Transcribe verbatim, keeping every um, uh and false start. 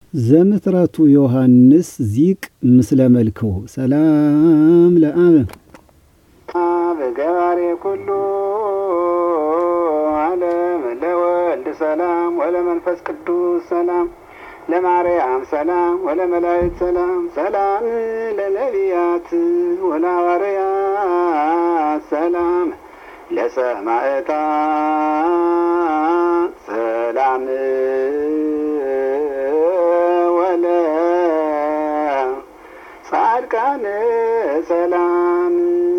ዘምትረቱ ዮሐንስ ዚቅ ምስለ መልክሁ ሰላም ለአብ በገባሬ ኩሉ ዓለም ለወልድ ሰላም ወለመንፈስ ቅዱስ ሰላም ለማርያም ሰላም ወለመላእክት ሰላም ሰላም ለነቢያት ወለሐዋርያት ሰላም ለሰማዕታት ሰላም ወለ ጻድቃን ሰላም